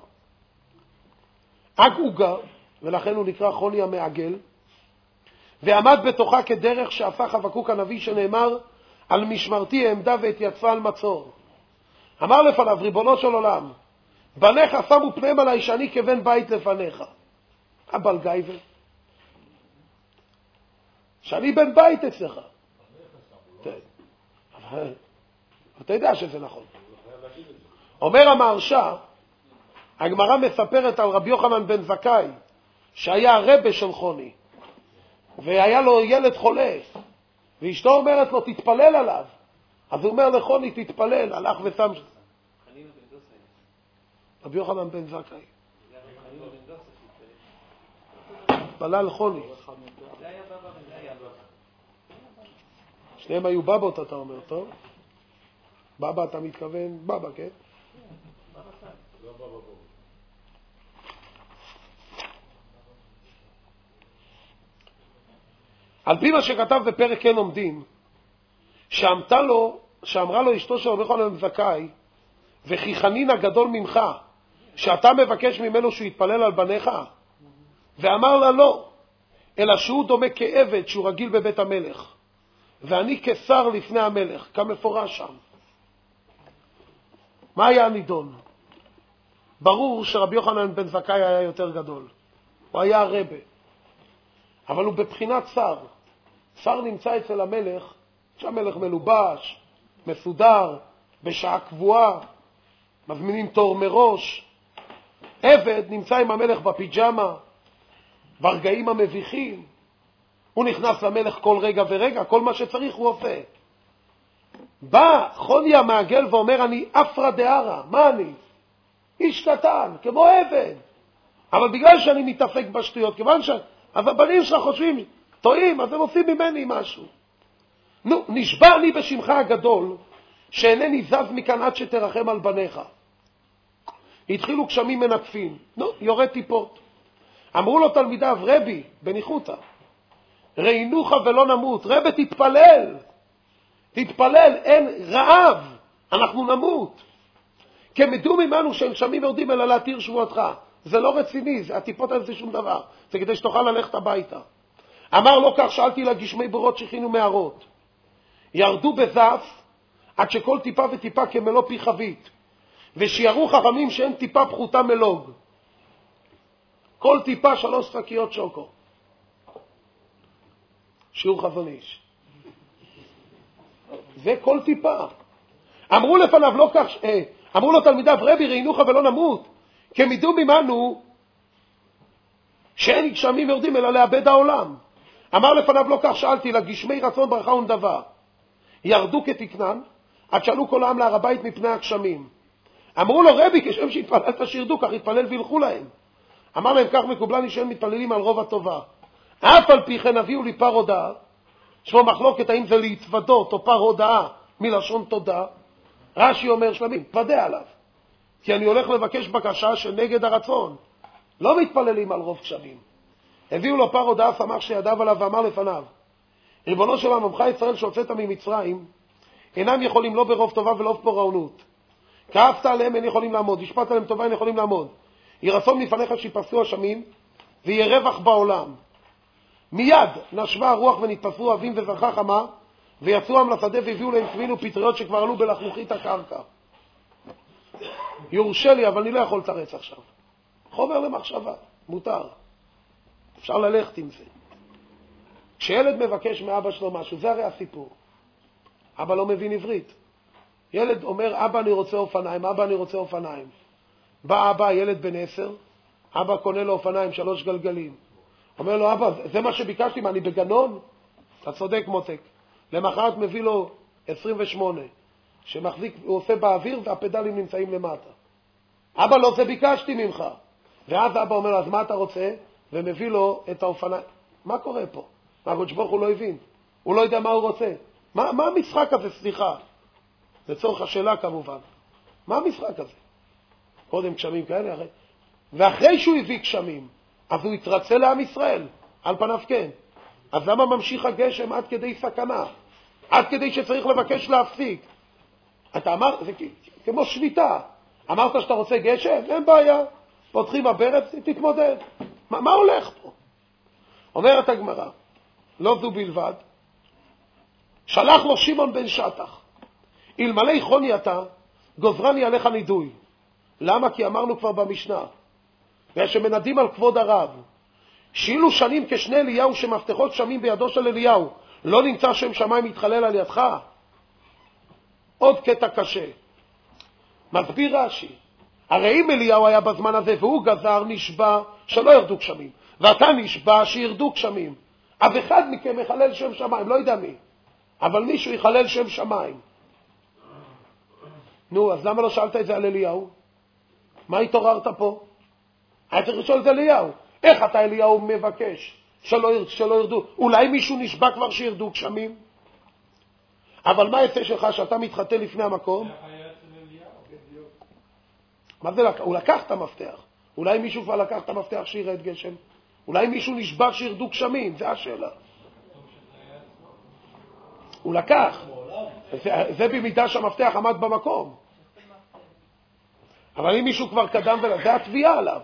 S1: עוגה, ולכן הוא נקרא חוני המעגל, ועמד בתוכה כדרך שעשה חבקוק הנביא, שנאמר, על משמרתי העמדה והתייצבה על מצור. אמר לפניו, ריבונו של עולם, בניך שמו פניהם עליי שאני כבן בית לפניך. אבל גייבר, שאני בן בית אצלך. אבל אתה יודע שזה נכון. אומר המהרש"א, הגמרא מספרת על רבי יוחנן בן זכאי, שהיה הרב של חוני, והיה לו ילד חולה, ואשתו אומרת לו, תתפלל עליו. אז הוא אומר לחוני, תתפלל, הלך ושם. רבי יוחנן בן זכאי. התפלל לחוני. שניהם היו בבות, אתה אומר, טוב? בבא, אתה מתכוון? בבא, כן? על פי מה שכתב בפרק כן עומדים, שאמרה לו אשתו של רבי יוחנן בן זכאי, וכי חנין הגדול ממך, שאתה מבקש ממנו שהוא יתפלל על בניך? ואמר לה לא, אלא שהוא דומה כעבד שהוא רגיל בבית המלך, ואני כשר לפני המלך, כמפורש שם. מה היה הנידון? ברור שרבי יוחנן בן זכאי היה יותר גדול. הוא היה הרבה. אבל הוא בבחינת שר. שר נמצא אצל המלך, שהמלך מלובש, מסודר, בשעה קבועה, מזמינים תור מראש. עבד נמצא עם המלך בפיג'מה, ברגעים המביכים. הוא נכנס למלך כל רגע ורגע, כל מה שצריך הוא עושה. בא חוני המעגל ואומר, אני אפרא דארעא, מה אני? איש קטן, כמו עבד. אבל בגלל שאני מתעסק בשטויות, כיוון אז הבנים שלך חושבים, טועים, אז הם עושים ממני משהו. נו, נשבע אני בשמך הגדול, שאינני זז מכאן עד שתרחם על בניך. התחילו גשמים מנטפים, נו, יורד טיפות. אמרו לו תלמידיו, רבי, בניחותא, ראינוך ולא נמות, רבי תתפלל, תתפלל, אין רעב, אנחנו נמות. כמדו ממנו שהם שמים יורדים אלא להתיר שבועתך. זה לא רציני, הטיפות האלה זה שום דבר, זה כדי שתוכל ללכת הביתה. אמר לו כך, שאלתי לה גשמי בורות שכינו מערות. ירדו בזף עד שכל טיפה וטיפה כמלוא פי חבית, ושירו חכמים שאין טיפה פחותה מלוג. כל טיפה 3 שקיות שוקו. שיעור חזון איש. זה כל טיפה. אמרו לפניו לא כך, אמרו לו תלמידיו, רבי ראינוך ולא נמות, כמידו ממנו שאין גשמים יורדים אלא לאבד העולם. אמר לפניו לא כך, שאלתי לה גשמי רצון ברכה ונדבה, ירדו כתקנן עד שעלו כל העם להר הבית מפני הגשמים. אמרו לו רבי, כשם שהתפללת שירדו כך יתפלל וילכו להם. אמר להם, כך מקובלני שהם מתפללים על רוב הטובה. אף על פי כן הביאו לי פר הודעה, שמו מחלוקת האם זה להתוודות או פר הודעה מלשון תודה. רש"י אומר שלמים, תוודא עליו, כי אני הולך לבקש בקשה שנגד הרצון. לא מתפללים על רוב גשמים. הביאו לו פר הודעה, שמח שידיו עליו ואמר לפניו, ריבונו של עולם, עמך ישראל שהוצאת ממצרים, אינם יכולים לא ברוב טובה ולא בפורענות. כאבת עליהם אין יכולים לעמוד, השפעת עליהם טובה אין יכולים לעמוד. יהי רצון מפניך שיפסו השמים, ויהיה רווח בעולם. מיד נשבה הרוח ונתפסו אבים וזרחה חמה, ויצאו עם לשדה והביאו להם קמין ופטריות שכבר עלו בלחלוכית הקרקע. יורשה לי, אבל אני לא יכול לתרץ עכשיו. חומר למחשבה, מותר. אפשר ללכת עם זה. כשילד מבקש מאבא שלו משהו, זה הרי הסיפור. אבא לא מבין עברית. ילד אומר, אבא אני רוצה אופניים, אבא אני רוצה אופניים. בא אבא, ילד בן 10, אבא קונה לו אופניים 3 גלגלים. אומר לו, אבא, זה מה שביקשתי, מה, אני בגנון? אתה צודק מותק. למחרת מביא לו 28, שמחזיק, הוא עושה באוויר והפדלים נמצאים למטה. אבא, לא זה ביקשתי ממך. ואז אבא אומר לו, אז מה אתה רוצה? ומביא לו את האופניים. מה קורה פה? הקדוש ברוך הוא לא הבין. הוא לא יודע מה הוא רוצה. מה המשחק הזה, סליחה? לצורך השאלה כמובן. מה המשחק הזה? קודם גשמים כאלה, אחרי. ואחרי שהוא הביא גשמים, אז הוא יתרצה לעם ישראל. על פניו כן. אז למה ממשיך הגשם עד כדי סכנה? עד כדי שצריך לבקש להפסיק? אתה אמר, זה כמו שביתה. אמרת שאתה רוצה גשם? אין בעיה. פותחים הברז, תתמודד. מה הולך פה? אומרת הגמרא, לא זו בלבד, שלח לו שמעון בן שטח, אלמלא חוני אתה, גוזרני עליך נידוי. למה? כי אמרנו כבר במשנה, ושמנדים על כבוד הרב, שאילו שנים כשני אליהו שמפתחות שמים בידו של אליהו, לא נמצא שם שמיים מתחלל על ידך? עוד קטע קשה. מסביר רש"י, הרי אם אליהו היה בזמן הזה והוא גזר, נשבע שלא ירדו גשמים, ואתה נשבע שירדו גשמים, אז אחד מכם מחלל שם שמיים, לא יודע מי, אבל מישהו יחלל שם שמיים. נו, אז למה לא שאלת את זה על אליהו? מה התעוררת פה? היה צריך לשאול את אליהו. איך אתה אליהו מבקש שלא ירדו? אולי מישהו נשבע כבר שירדו גשמים? אבל מה יצא שלך שאתה מתחתן לפני המקום? מה זה לקח? הוא לקח את המפתח. אולי מישהו כבר לקח את המפתח שירד גשם? אולי מישהו נשבע שירדו גשמים? זה השאלה. הוא לקח. זה במידה שהמפתח עמד במקום. אבל אם מישהו כבר קדם, זה התביעה עליו.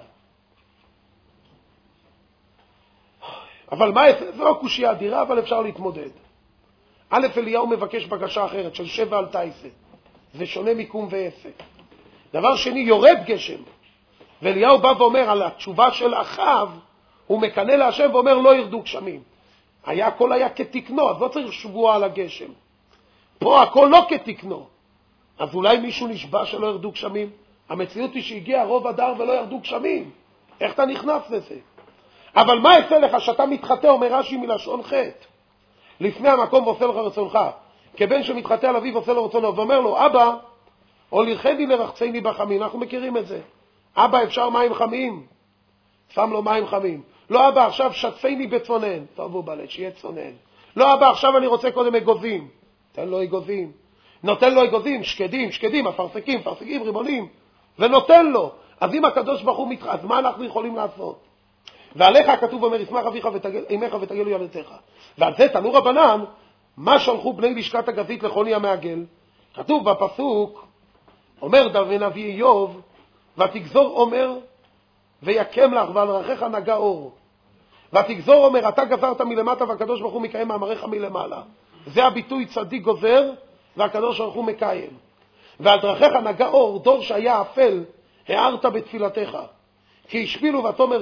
S1: אבל מה, זה לא קושיה אדירה, אבל אפשר להתמודד. א', אליהו מבקש בקשה אחרת של שבע על תייסה. זה שונה מיקום ועסק. דבר שני, יורד גשם. ואליהו בא ואומר על התשובה של אחאב, הוא מקנה להשם ואומר לא ירדו גשמים. הכל היה כתקנו, אז לא צריך שבועה על הגשם. פה הכל לא כתקנו. אז אולי מישהו נשבע שלא ירדו גשמים? המציאות היא שהגיע רוב הדר ולא ירדו גשמים. איך אתה נכנס לזה? אבל מה יצא לך שאתה מתחטא, אומר רש"י מלשון חטא, לפני המקום ועושה לך רצונך, כבן שמתחטא על אביו ועושה לו רצונו, ואומר לו, אבא, הוליכני לרחצני בחמים. אנחנו מכירים את זה. אבא, אפשר מים חמים? שם לו מים חמים. לא, אבא, עכשיו שטפני בצונן. טוב, הוא בלט, שיהיה צונן. לא, אבא, עכשיו אני רוצה קודם אגוזים. תן לו אגוזים. נותן לו אגוזים, שקדים, אפרסקים, רימונים, ונותן לו. אז אם הקדוש ברוך הוא אז מה אנחנו יכולים לעשות? ועליך כתוב אומר, ישמח אביך אמך ותגלו ילדתך. ועל זה תנו רבנן, מה שלחו בני לשכת הגזית לחוני המעגל? כתוב בפסוק, אומר דוד נביא איוב, ותגזור עומר ויקם לך ועל רכיך נגע אור. ותגזור עומר, אתה גזרת מלמטה והקדוש ברוך הוא מקיים מאמריך מלמעלה. זה הביטוי צדיק גוזר והקדוש ברוך הוא מקיים. ועל דרכיך נגע אור, דור שהיה אפל, הערת בתפילתך. כי השפילו ותאמר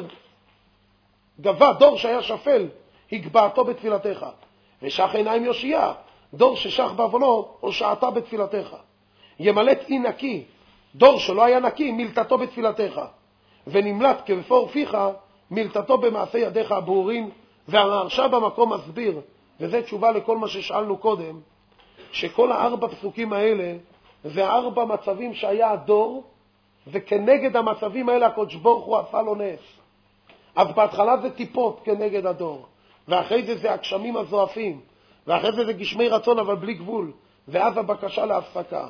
S1: גבה, דור שהיה שפל, הגבעתו בתפילתך. ושח עיניים יושיע, דור ששח בעוונו, הושעתה בתפילתך. ימלט אי נקי, דור שלא היה נקי, מלטתו בתפילתך. ונמלט כבפור פיך, מלטתו במעשה ידיך הברורים. והרש"א במקום מסביר, וזה תשובה לכל מה ששאלנו קודם, שכל 4 פסוקים האלה, זה 4 מצבים שהיה הדור, וכנגד המצבים האלה הקדוש ברוך הוא עשה לו נס. אז בהתחלה זה טיפות כנגד הדור, ואחרי זה זה הגשמים הזועפים, ואחרי זה זה גשמי רצון אבל בלי גבול, ואז הבקשה להפסקה.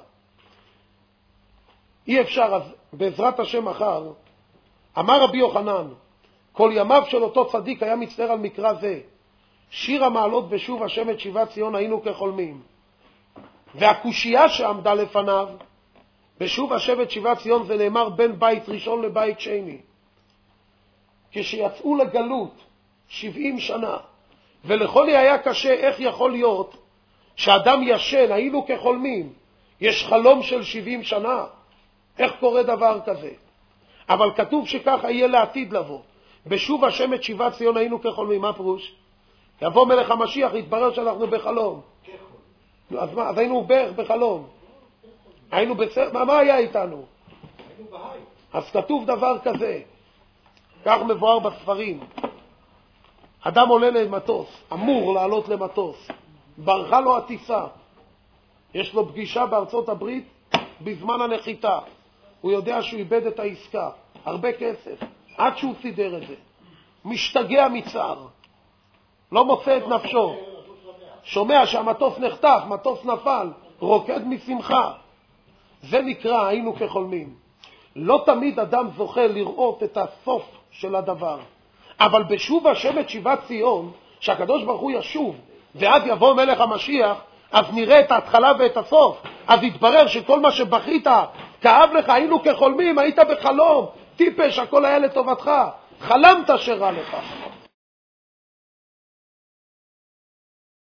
S1: אי אפשר, אז בעזרת השם מחר, אמר רבי יוחנן, כל ימיו של אותו צדיק היה מצטער על מקרא זה, שיר המעלות בשוב השם את שיבת ציון היינו כחולמים. והקושייה שעמדה לפניו, בשוב השם את שיבת ציון זה נאמר בין בית ראשון לבית שני. כשיצאו לגלות 70 שנה, ולחולי היה קשה, איך יכול להיות שאדם ישן, היינו כחולמים, יש חלום של 70 שנה, איך קורה דבר כזה? אבל כתוב שככה יהיה לעתיד לבוא, בשוב השם את שיבת ציון היינו כחולמים. מה פירוש? יבוא מלך המשיח, יתברר שאנחנו בחלום. אז היינו בערך בחלום, היינו בסרט, מה היה איתנו? היינו בהי. אז כתוב דבר כזה, כך מבואר בספרים, אדם עולה למטוס, אמור לעלות למטוס, ברכה לו הטיסה, יש לו פגישה בארצות הברית בזמן הנחיתה, הוא יודע שהוא איבד את העסקה, הרבה כסף, עד שהוא סידר את זה, משתגע מצער, לא מוצא את נפשו, שומע שהמטוס נחתך, מטוס נפל, רוקד משמחה. זה נקרא היינו כחולמים. לא תמיד אדם זוכה לראות את הסוף של הדבר, אבל בשוב השם את שיבת ציון, שהקדוש ברוך הוא ישוב ועד יבוא מלך המשיח, אז נראה את ההתחלה ואת הסוף. אז יתברר שכל מה שבכית כאב לך, היינו כחולמים, היית בחלום, טיפש, הכל היה לטובתך, חלמת שרע לך.